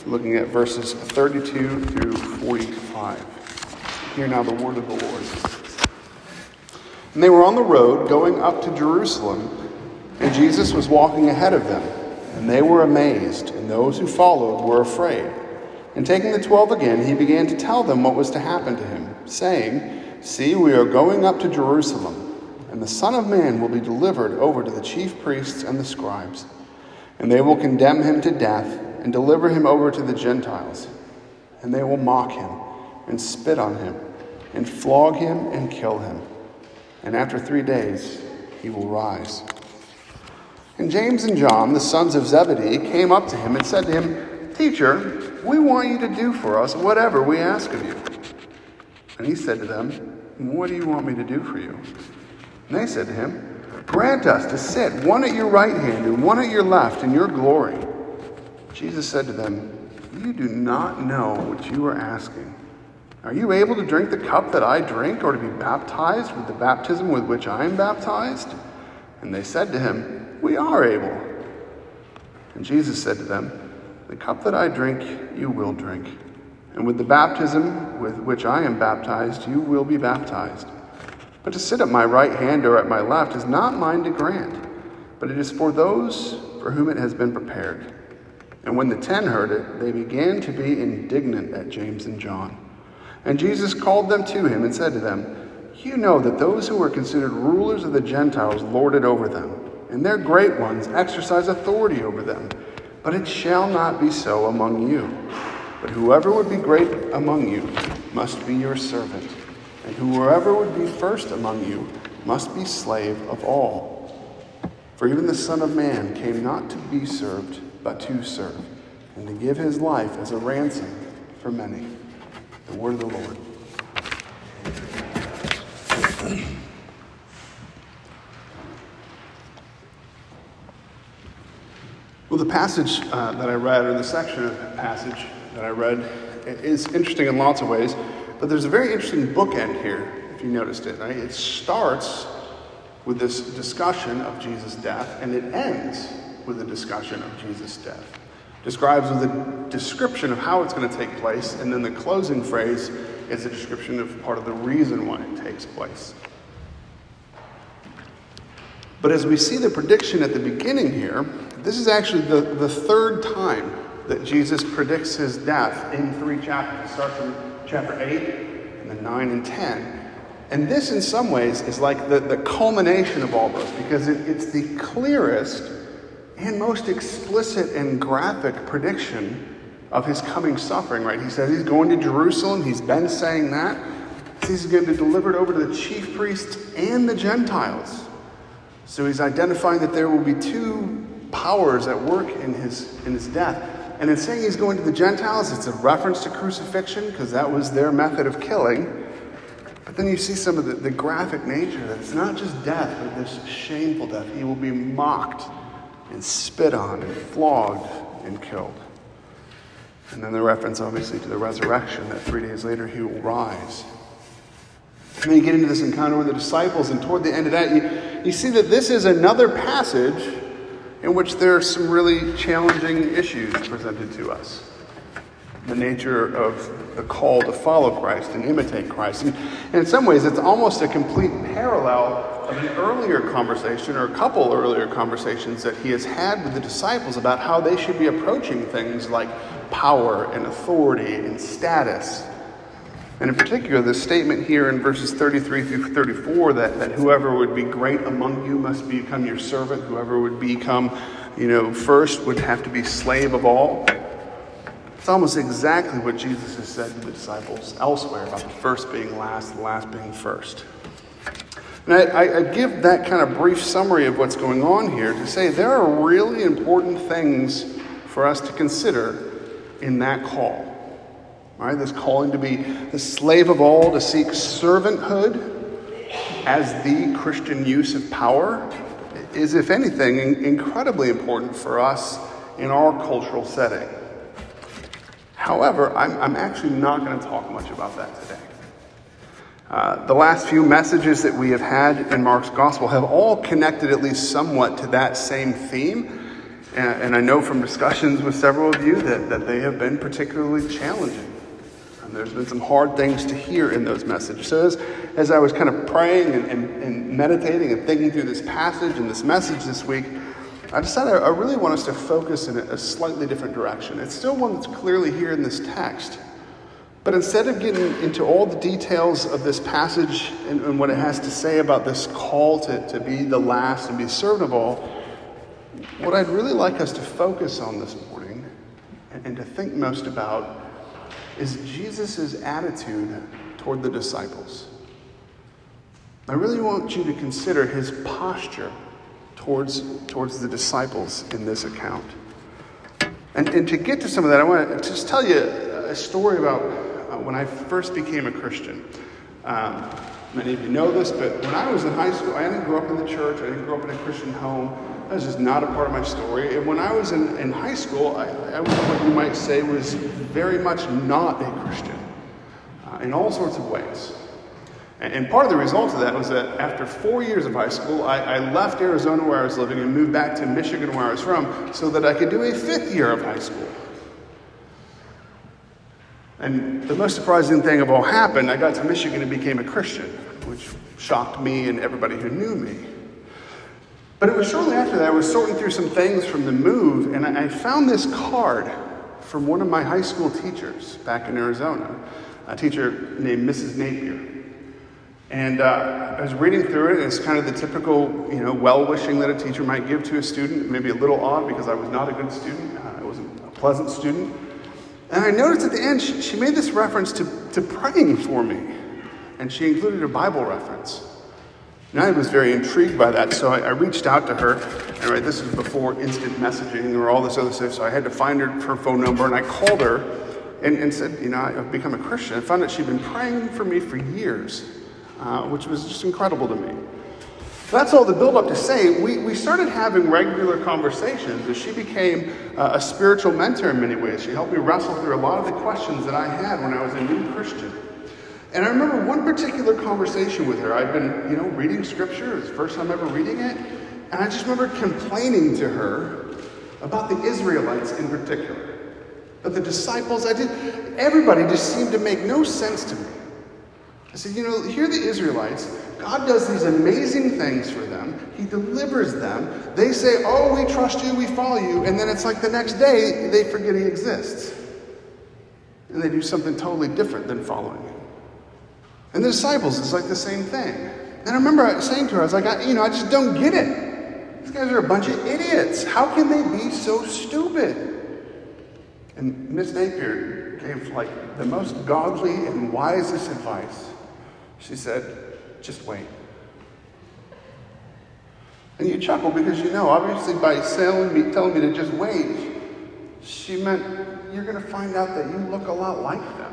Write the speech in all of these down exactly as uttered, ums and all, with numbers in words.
looking at verses thirty-two through forty-five. Hear now the word of the Lord. And they were on the road going up to Jerusalem, and Jesus was walking ahead of them. And they were amazed, and those who followed were afraid. And taking the twelve again, he began to tell them what was to happen to him, saying, "See, we are going up to Jerusalem, and the Son of Man will be delivered over to the chief priests and the scribes. And they will condemn him to death and deliver him over to the Gentiles. And they will mock him and spit on him and flog him and kill him. And after three days he will rise." And James and John, the sons of Zebedee, came up to him and said to him, "Teacher, we want you to do for us whatever we ask of you." And he said to them, "What do you want me to do for you?" And they said to him, "Grant us to sit, one at your right hand and one at your left, in your glory." Jesus said to them, "You do not know what you are asking. Are you able to drink the cup that I drink, or to be baptized with the baptism with which I am baptized?" And they said to him, "We are able." And Jesus said to them, "The cup that I drink, you will drink. And with the baptism with which I am baptized, you will be baptized. But to sit at my right hand or at my left is not mine to grant, but it is for those for whom it has been prepared." And when the ten heard it, they began to be indignant at James and John. And Jesus called them to him and said to them, "You know that those who are considered rulers of the Gentiles lord it over them, and their great ones exercise authority over them. But it shall not be so among you. But whoever would be great among you must be your servant, and whoever would be first among you must be slave of all. For even the Son of Man came not to be served, but to serve, and to give his life as a ransom for many." The word of the Lord. Well, the passage uh, that I read, or the section of the passage that I read, is interesting in lots of ways, but there's a very interesting bookend here, if you noticed it. Right? It starts with this discussion of Jesus' death, and it ends with a discussion of Jesus' death. Describes with a description of how it's going to take place, and then the closing phrase is a description of part of the reason why it takes place. But as we see the prediction at the beginning here, this is actually the, the third time that Jesus predicts his death in three chapters. It starts in chapter eight, and then nine and ten. And this, in some ways, is like the, the culmination of all those, because it, it's the clearest and most explicit and graphic prediction of his coming suffering, right? He says he's going to Jerusalem. He's been saying that. He's going to be delivered over to the chief priests and the Gentiles. So he's identifying that there will be two powers at work in his in his death. And in saying he's going to the Gentiles, it's a reference to crucifixion, because that was their method of killing. But then you see some of the, the graphic nature, that it's not just death, but this shameful death. He will be mocked and spit on and flogged and killed. And then the reference, obviously, to the resurrection, that three days later he will rise. And then you get into this encounter with the disciples, and toward the end of that, you, you see that this is another passage in which there are some really challenging issues presented to us. The nature of the call to follow Christ and imitate Christ. And, and in some ways, it's almost a complete parallel of an earlier conversation, or a couple earlier conversations that he has had with the disciples about how they should be approaching things like power and authority and status. And in particular, the statement here in verses thirty-three through thirty-four that, that whoever would be great among you must become your servant. Whoever would become, you know, first would have to be slave of all. It's almost exactly what Jesus has said to the disciples elsewhere about the first being last, the last being first. And I, I give that kind of brief summary of what's going on here to say there are really important things for us to consider in that call. All right, this calling to be the slave of all, to seek servanthood as the Christian use of power, is, if anything, incredibly important for us in our cultural setting. However, I'm, I'm actually not going to talk much about that today. Uh, the last few messages that we have had in Mark's gospel have all connected at least somewhat to that same theme. And, and I know from discussions with several of you that, that they have been particularly challenging. And there's been some hard things to hear in those messages. So as, as I was kind of praying and, and, and meditating and thinking through this passage and this message this week, I decided I really want us to focus in a, a slightly different direction. It's still one that's clearly here in this text. But instead of getting into all the details of this passage and, and what it has to say about this call to, to be the last and be served of all, what I'd really like us to focus on this morning and, and to think most about is Jesus' attitude toward the disciples. I really want you to consider his posture towards, towards the disciples in this account. And, and to get to some of that, I want to just tell you a story about uh, when I first became a Christian. Um, many of you know this, but when I was in high school, I didn't grow up in the church. I didn't grow up in a Christian home. That was just not a part of my story. And when I was in, in high school, I, I was what you might say was very much not a Christian uh, in all sorts of ways. And, and part of the result of that was that after four years of high school, I, I left Arizona where I was living and moved back to Michigan where I was from so that I could do a fifth year of high school. And the most surprising thing of all happened, I got to Michigan and became a Christian, which shocked me and everybody who knew me. But it was shortly after that I was sorting through some things from the move, and I found this card from one of my high school teachers back in Arizona, a teacher named Missus Napier. And uh, I was reading through it, and it's kind of the typical, you know, well-wishing that a teacher might give to a student. Maybe a little odd because I was not a good student. Uh, I wasn't a pleasant student. And I noticed at the end, she, she made this reference to, to praying for me. And she included a Bible reference. And I was very intrigued by that, so I, I reached out to her. And right, this was before instant messaging or all this other stuff, so I had to find her, her phone number, and I called her and, and said, you know, I've become a Christian. I found out she'd been praying for me for years, uh, which was just incredible to me. That's all the build-up to say. We, we started having regular conversations as she became uh, a spiritual mentor in many ways. She helped me wrestle through a lot of the questions that I had when I was a new Christian. And I remember one particular conversation with her. I'd been, you know, reading scripture. It was the first time ever reading it. And I just remember complaining to her about the Israelites in particular. But the disciples, I did, everybody just seemed to make no sense to me. I said, you know, here are the Israelites. God does these amazing things for them. He delivers them. They say, oh, we trust you, we follow you. And then it's like the next day, they forget he exists. And they do something totally different than following him. And the disciples, it's like the same thing. And I remember saying to her, I was like, I, you know, I just don't get it. These guys are a bunch of idiots. How can they be so stupid? And Miss Napier gave like the most godly and wisest advice. She said, just wait. And you chuckle because you know, obviously by telling me, telling me to just wait, she meant you're going to find out that you look a lot like them.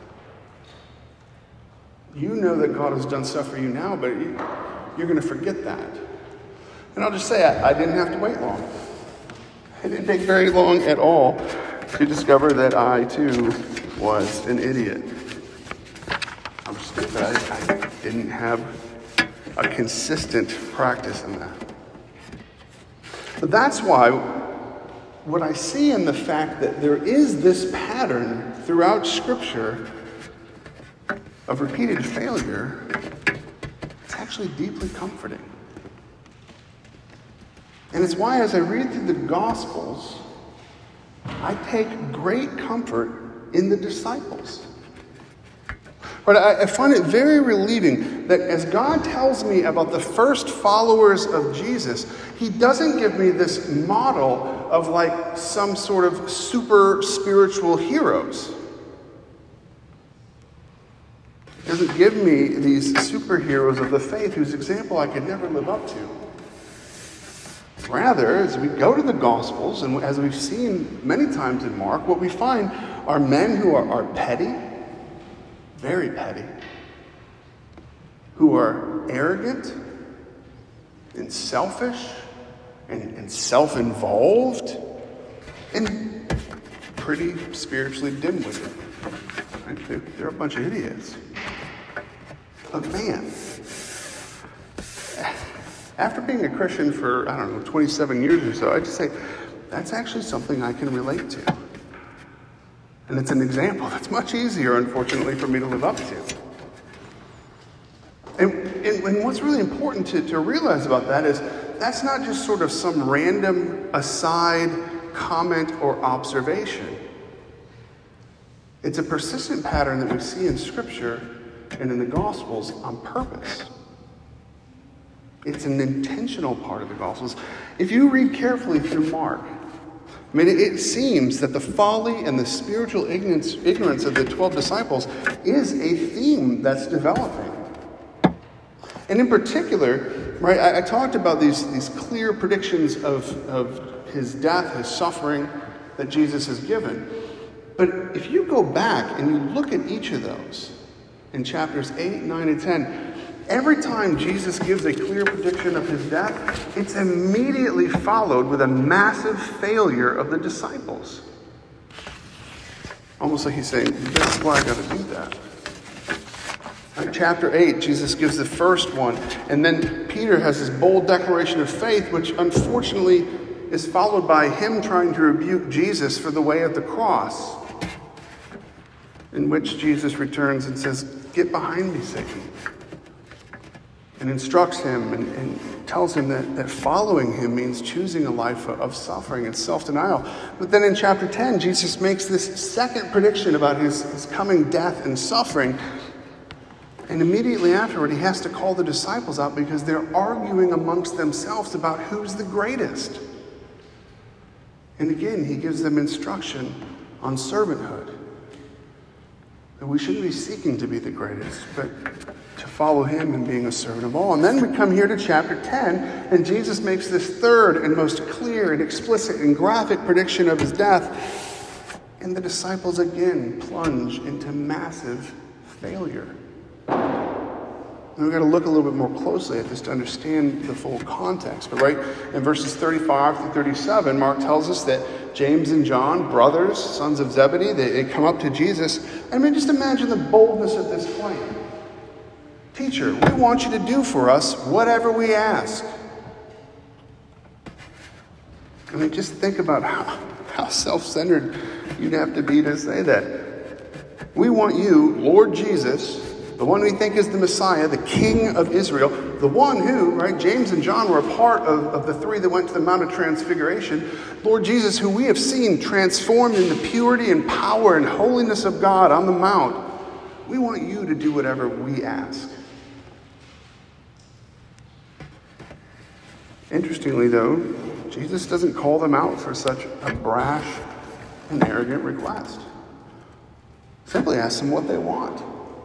You know that God has done stuff for you now, but you, you're going to forget that. And I'll just say, I, I didn't have to wait long. It didn't take very long at all to discover that I, too, was an idiot. I'm stupid. I, I didn't have a consistent practice in that. But that's why what I see in the fact that there is this pattern throughout Scripture of repeated failure, it's actually deeply comforting. And it's why as I read through the Gospels, I take great comfort in the disciples. But I, I find it very relieving that as God tells me about the first followers of Jesus, he doesn't give me this model of like some sort of super spiritual heroes. He doesn't give me these superheroes of the faith whose example I could never live up to. Rather, as we go to the Gospels, and as we've seen many times in Mark, what we find are men who are, are petty, very petty, who are arrogant and selfish and, and self-involved and pretty spiritually dim-witted. Right? They're, they're a bunch of idiots. But man, after being a Christian for, I don't know, twenty-seven years or so, I just say, that's actually something I can relate to. And it's an example that's much easier, unfortunately, for me to live up to. And, and, and what's really important to, to realize about that is that's not just sort of some random aside comment or observation. It's a persistent pattern that we see in Scripture and in the Gospels on purpose. It's an intentional part of the Gospels. If you read carefully through Mark, I mean, it, it seems that the folly and the spiritual ignorance, ignorance of the twelve disciples is a theme that's developing. And in particular, right, I, I talked about these, these clear predictions of, of his death, his suffering that Jesus has given. But if you go back and you look at each of those in chapters eight, nine, and ten, every time Jesus gives a clear prediction of his death, it's immediately followed with a massive failure of the disciples. Almost like he's saying, that's why I got to do that. Right, chapter eight, Jesus gives the first one, and then Peter has this bold declaration of faith, which unfortunately is followed by him trying to rebuke Jesus for the way of the cross, in which Jesus returns and says, "Get behind me, Satan," and instructs him and, and tells him that, that following him means choosing a life of suffering and self-denial. But then in chapter ten, Jesus makes this second prediction about his, his coming death and suffering. And immediately afterward, he has to call the disciples out because they're arguing amongst themselves about who's the greatest. And again, he gives them instruction on servanthood. That we shouldn't be seeking to be the greatest, but to follow him in being a servant of all. And then we come here to chapter ten, and Jesus makes this third and most clear and explicit and graphic prediction of his death. And the disciples again plunge into massive failure. And we've got to look a little bit more closely at this to understand the full context. But right in verses thirty-five through thirty-seven, Mark tells us that James and John, brothers, sons of Zebedee, they, they come up to Jesus. I mean, just imagine the boldness of this claim. "Teacher, we want you to do for us whatever we ask." I mean, just think about how, how self-centered you'd have to be to say that. We want you, Lord Jesus, the one we think is the Messiah, the King of Israel, the one who, right, James and John were a part of, of the three that went to the Mount of Transfiguration. Lord Jesus, who we have seen transformed in the purity and power and holiness of God on the Mount. We want you to do whatever we ask. Interestingly, though, Jesus doesn't call them out for such a brash and arrogant request. Simply asks them what they want.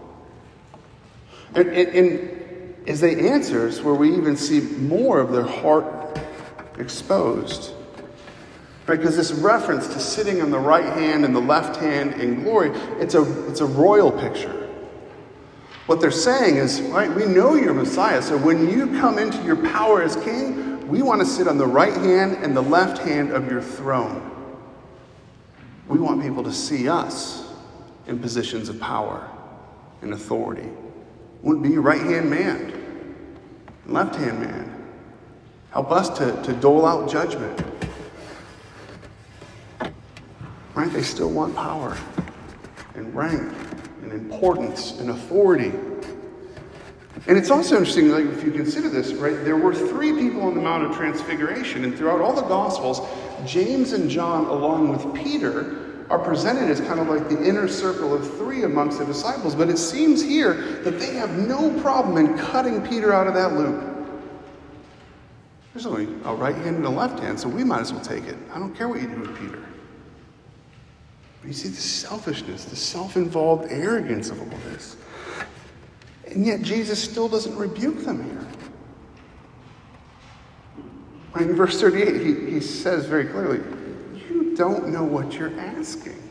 And, and, and as they answer is where we even see more of their heart exposed. Right? Because this reference to sitting on the right hand and the left hand in glory, it's a, it's a royal picture. What they're saying is, right, we know you're Messiah, so when you come into your power as king, we want to sit on the right hand and the left hand of your throne. We want people to see us in positions of power and authority. Wouldn't be right-hand man, left-hand man. Help us to, to dole out judgment. Right? They still want power and rank and importance and authority. And it's also interesting, like, if you consider this, right? There were three people on the Mount of Transfiguration, and throughout all the Gospels, James and John, along with Peter, are presented as kind of like the inner circle of three amongst the disciples. But it seems here that they have no problem in cutting Peter out of that loop. There's only a right hand and a left hand, so we might as well take it. I don't care what you do with Peter. But you see the selfishness, the self-involved arrogance of all this. And yet Jesus still doesn't rebuke them here. Right, in verse thirty-eight, he, he says very clearly, "You don't know what you're asking.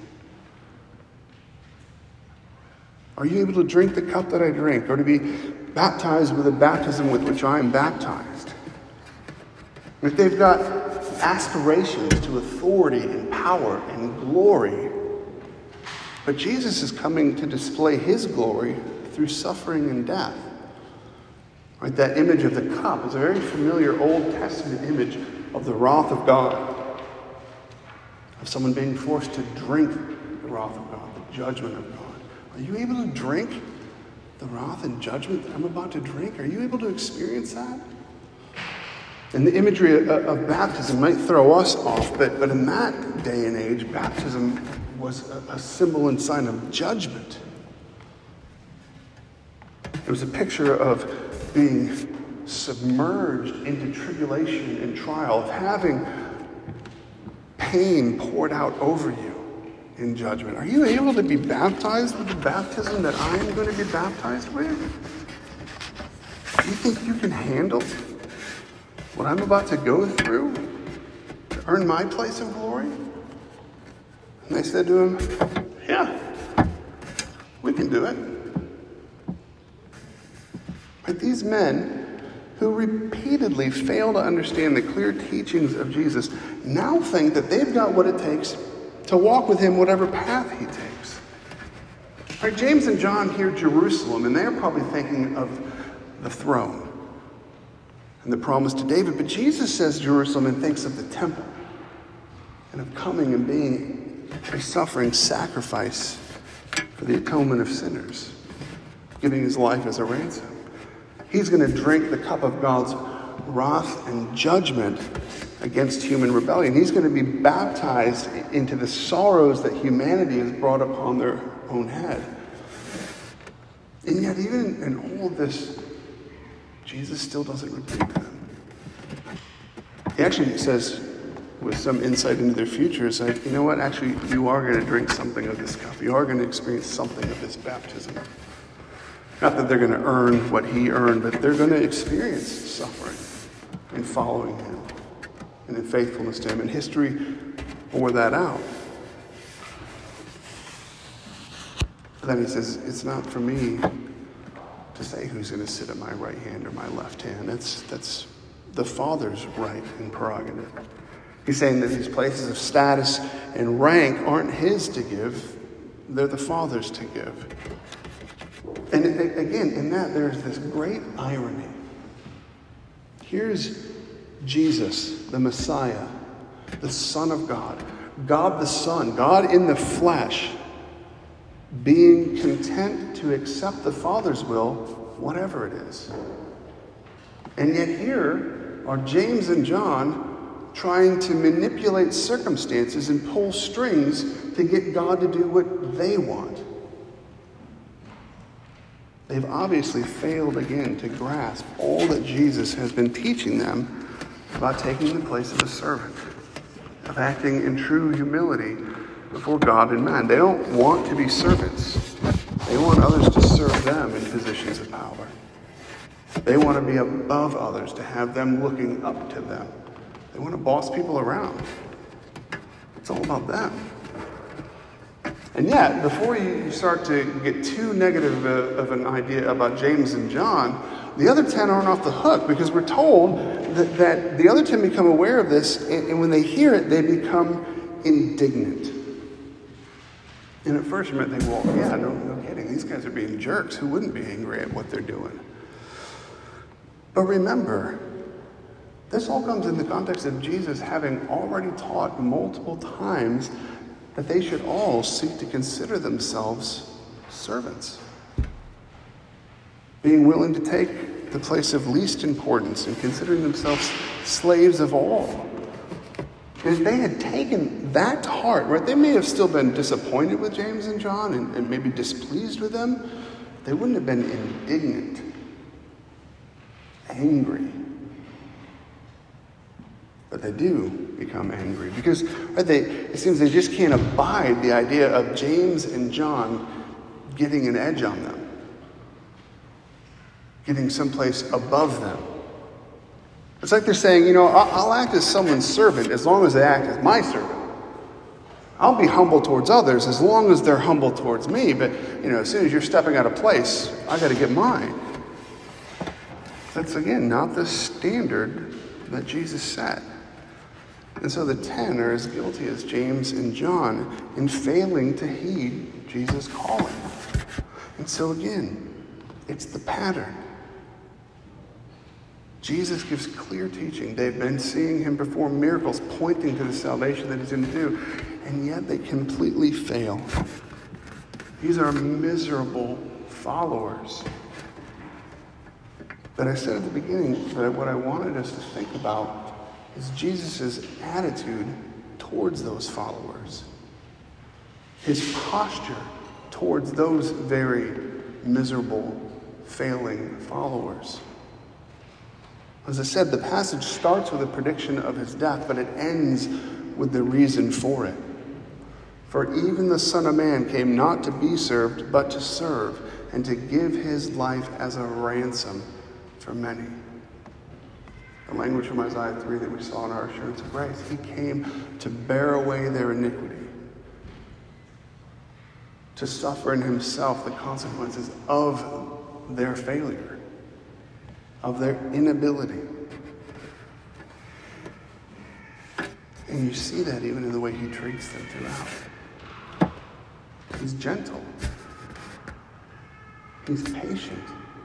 Are you able to drink the cup that I drink, or to be baptized with the baptism with which I am baptized?" If they've got aspirations to authority and power and glory, but Jesus is coming to display his glory through suffering and death. Right? That image of the cup is a very familiar Old Testament image of the wrath of God. of someone being forced to drink the wrath of God, the judgment of God. Are you able to drink the wrath and judgment that I'm about to drink? Are you able to experience that? And the imagery of, of baptism might throw us off, but, but in that day and age, baptism was a, a symbol and sign of judgment. It was a picture of being submerged into tribulation and trial, of having pain poured out over you in judgment. Are you able to be baptized with the baptism that I am going to be baptized with? Do you think you can handle what I'm about to go through to earn my place of glory? And they said to him, yeah, we can do it. But these men who repeatedly fail to understand the clear teachings of Jesus now think that they've got what it takes to walk with him whatever path he takes. Right, James and John hear Jerusalem, and they're probably thinking of the throne and the promise to David. But Jesus says Jerusalem and thinks of the temple and of coming and being a suffering sacrifice for the atonement of sinners, giving his life as a ransom. He's going to drink the cup of God's wrath and judgment against human rebellion. He's going to be baptized into the sorrows that humanity has brought upon their own head. And yet, even in all of this, Jesus still doesn't rebuke them. He actually says, with some insight into their future, is like, you know what, actually, you are going to drink something of this cup. You are going to experience something of this baptism. Not that they're going to earn what he earned, but they're going to experience suffering in following him and in faithfulness to him. And history bore that out. But then he says, it's not for me to say who's going to sit at my right hand or my left hand. That's, that's the Father's right and prerogative. He's saying that these places of status and rank aren't his to give. They're the Father's to give. And again, in that, there's this great irony. Here's Jesus, the Messiah, the Son of God, God the Son, God in the flesh, being content to accept the Father's will, whatever it is. And yet here are James and John trying to manipulate circumstances and pull strings to get God to do what they want. They've obviously failed again to grasp all that Jesus has been teaching them about taking the place of a servant, of acting in true humility before God and man. They don't want to be servants. They want others to serve them in positions of power. They want to be above others, to have them looking up to them. They want to boss people around. It's all about them. And yet, before you start to get too negative of an idea about James and John, the other ten aren't off the hook, because we're told that, that the other ten become aware of this, and, and when they hear it, they become indignant. And at first you might think, well, yeah, no, no kidding. These guys are being jerks. Who wouldn't be angry at what they're doing? But remember, this all comes in the context of Jesus having already taught multiple times that they should all seek to consider themselves servants, being willing to take the place of least importance and considering themselves slaves of all. And if they had taken that to heart, right, they may have still been disappointed with James and John and, and maybe displeased with them. They wouldn't have been indignant, angry. But they do become angry because right, they, it seems they just can't abide the idea of James and John getting an edge on them, getting someplace above them. It's like they're saying, you know, I'll, I'll act as someone's servant as long as they act as my servant. I'll be humble towards others as long as they're humble towards me. But, you know, as soon as you're stepping out of place, I got to get mine. That's, again, not the standard that Jesus set. And so the ten are as guilty as James and John in failing to heed Jesus' calling. And so again, it's the pattern. Jesus gives clear teaching. They've been seeing him perform miracles pointing to the salvation that he's going to do. and yet they completely fail. These are miserable followers. But I said at the beginning that what I wanted us to think about is Jesus' attitude towards those followers. His posture towards those very miserable, failing followers. As I said, the passage starts with a prediction of his death, but it ends with the reason for it. For even the Son of Man came not to be served, but to serve, and to give his life as a ransom for many. The language from Isaiah three that we saw in our assurance of grace. He came to bear away their iniquity, to suffer in himself the consequences of their failure, of their inability. And you see that even in the way he treats them throughout. He's gentle. He's patient.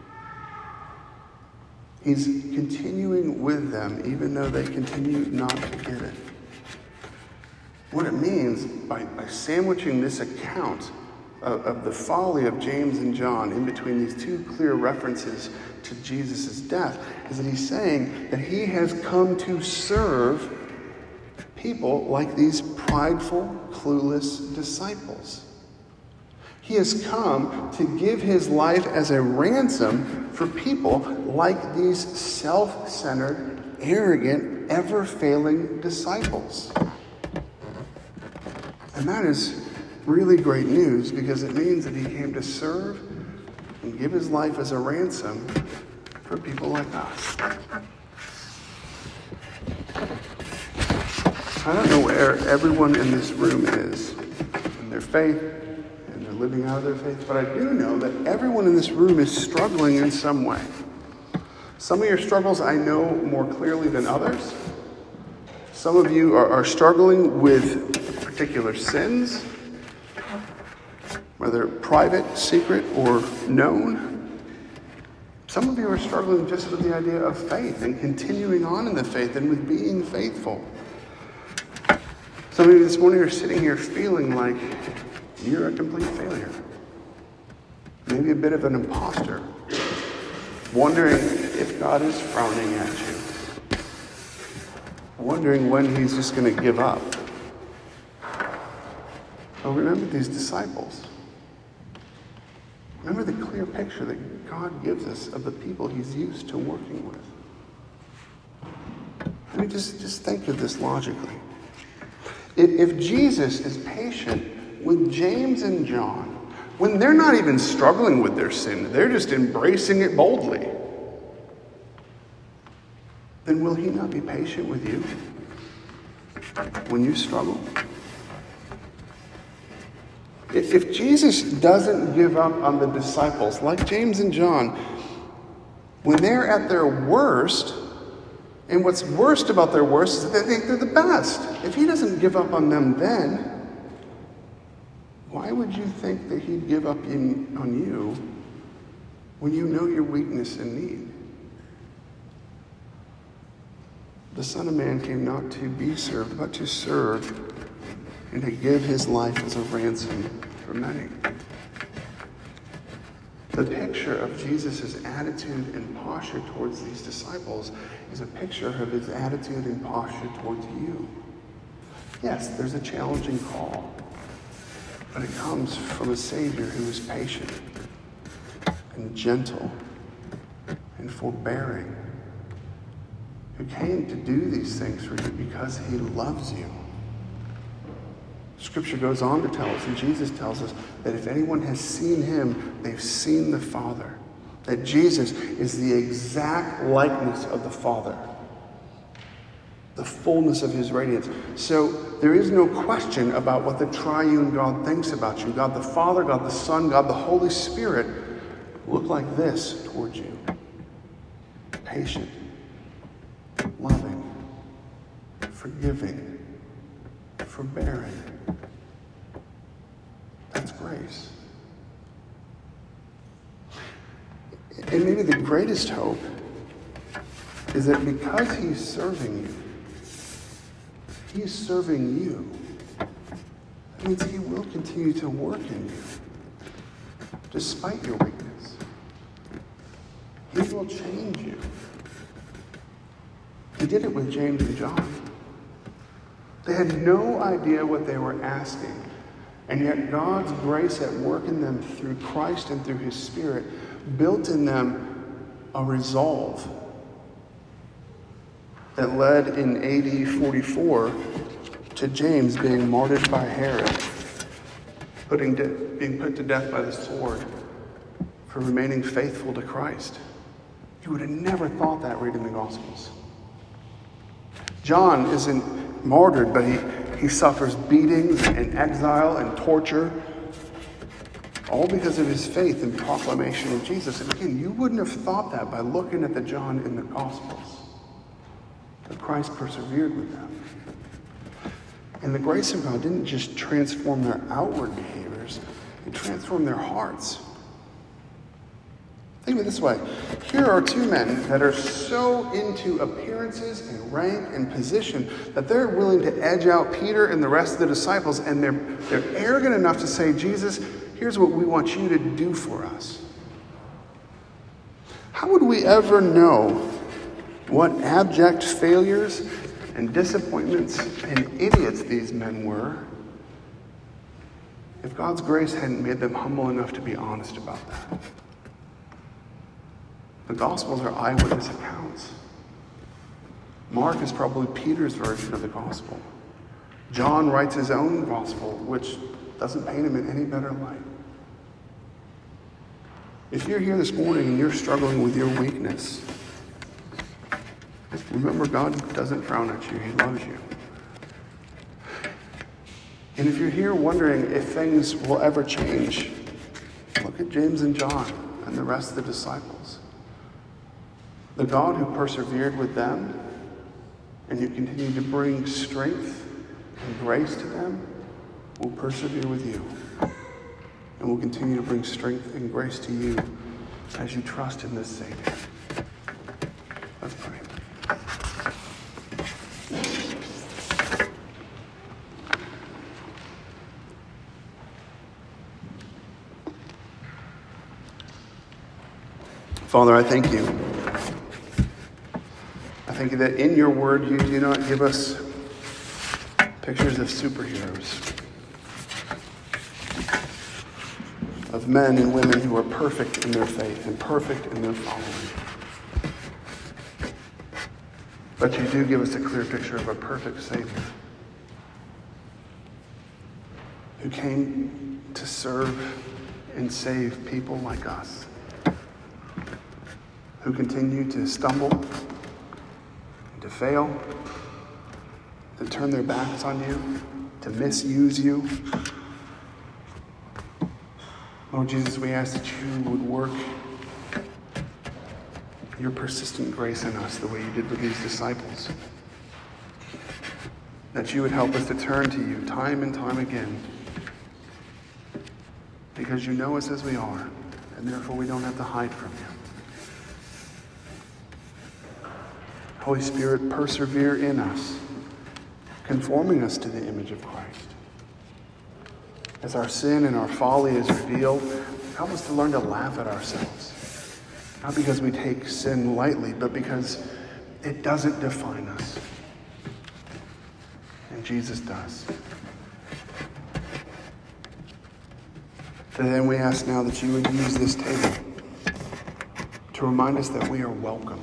He's continuing with them even though they continue not to get it. What it means by, by sandwiching this account of, of the folly of James and John in between these two clear references to Jesus' death is that he's saying that he has come to serve people like these prideful, clueless disciples. He has come to give his life as a ransom for people like these self-centered, arrogant, ever-failing disciples. And that is really great news because it means that he came to serve and give his life as a ransom for people like us. I don't know where everyone in this room is in their faith, and they're living out of their faith, but I do know that everyone in this room is struggling in some way. Some of your struggles I know more clearly than others. Some of you are, are struggling with particular sins, whether private, secret, or known. Some of you are struggling just with the idea of faith and continuing on in the faith and with being faithful. Some of you this morning are sitting here feeling like you're a complete failure. Maybe a bit of an imposter. Wondering if God is frowning at you. Wondering when he's just going to give up. But remember these disciples. Remember the clear picture that God gives us of the people he's used to working with. I mean, just, just think of this logically. If Jesus is patient with James and John, when they're not even struggling with their sin, they're just embracing it boldly, then will he not be patient with you when you struggle? If Jesus doesn't give up on the disciples, like James and John, when they're at their worst, and what's worst about their worst is that they think they're the best. If he doesn't give up on them then, why would you think that he'd give up in, on you when you know your weakness and need? The Son of Man came not to be served, but to serve and to give his life as a ransom for many. The picture of Jesus' attitude and posture towards these disciples is a picture of his attitude and posture towards you. Yes, there's a challenging call, but it comes from a Savior who is patient and gentle and forbearing, who came to do these things for you because he loves you. Scripture goes on to tell us, and Jesus tells us, that if anyone has seen him, they've seen the Father. That Jesus is the exact likeness of the Father. The fullness of his radiance. So there is no question about what the triune God thinks about you. God the Father, God the Son, God the Holy Spirit look like this towards you. Patient, loving, forgiving, forbearing. That's grace. And maybe the greatest hope is that because he's serving you, he's serving you It means he will continue to work in you, despite your weakness. He will change you. He did it with James and John. They had no idea what they were asking, and yet God's grace at work in them through Christ and through his Spirit built in them a resolve that led in A D forty-four to James being martyred by Herod, putting de- being put to death by the sword for remaining faithful to Christ. You would have never thought that reading the Gospels. John isn't martyred, but he, he suffers beatings and exile and torture, all because of his faith and proclamation of Jesus. And again, you wouldn't have thought that by looking at the John in the Gospels. But Christ persevered with them. And the grace of God didn't just transform their outward behaviors, it transformed their hearts. Think of it this way. Here are two men that are so into appearances and rank and position that they're willing to edge out Peter and the rest of the disciples, and they're, they're arrogant enough to say, Jesus, here's what we want you to do for us. How would we ever know what abject failures and disappointments and idiots these men were if God's grace hadn't made them humble enough to be honest about that? The Gospels are eyewitness accounts. Mark is probably Peter's version of the Gospel. John writes his own Gospel, which doesn't paint him in any better light. If you're here this morning and you're struggling with your weakness, remember, God doesn't frown at you. He loves you. And if you're here wondering if things will ever change, look at James and John and the rest of the disciples. The God who persevered with them and who continued to bring strength and grace to them will persevere with you and will continue to bring strength and grace to you as you trust in this Savior. Let's pray. Father, I thank you. I thank you that in your word you do not give us pictures of superheroes, of men and women who are perfect in their faith and perfect in their following. But you do give us a clear picture of a perfect Savior who came to serve and save people like us, who continue to stumble, to fail, to turn their backs on you, to misuse you. Lord Jesus, we ask that you would work your persistent grace in us the way you did with these disciples. That you would help us to turn to you time and time again, because you know us as we are, and therefore we don't have to hide from you. Holy Spirit, persevere in us, conforming us to the image of Christ. As our sin and our folly is revealed, help us to learn to laugh at ourselves. Not because we take sin lightly, but because it doesn't define us. And Jesus does. So then we ask now that you would use this table to remind us that we are welcome.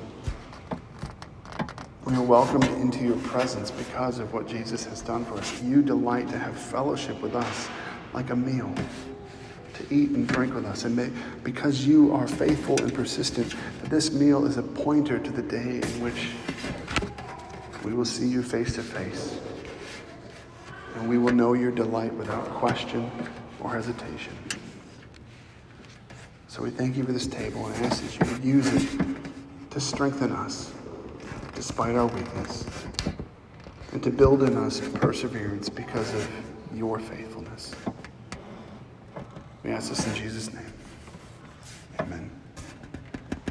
We are welcomed into your presence because of what Jesus has done for us. You delight to have fellowship with us like a meal, to eat and drink with us. And may, because you are faithful and persistent, that this meal is a pointer to the day in which we will see you face to face. And we will know your delight without question or hesitation. So we thank you for this table and ask that you would use it to strengthen us despite our weakness, and to build in us perseverance because of your faithfulness. We ask this in Jesus' name. Amen.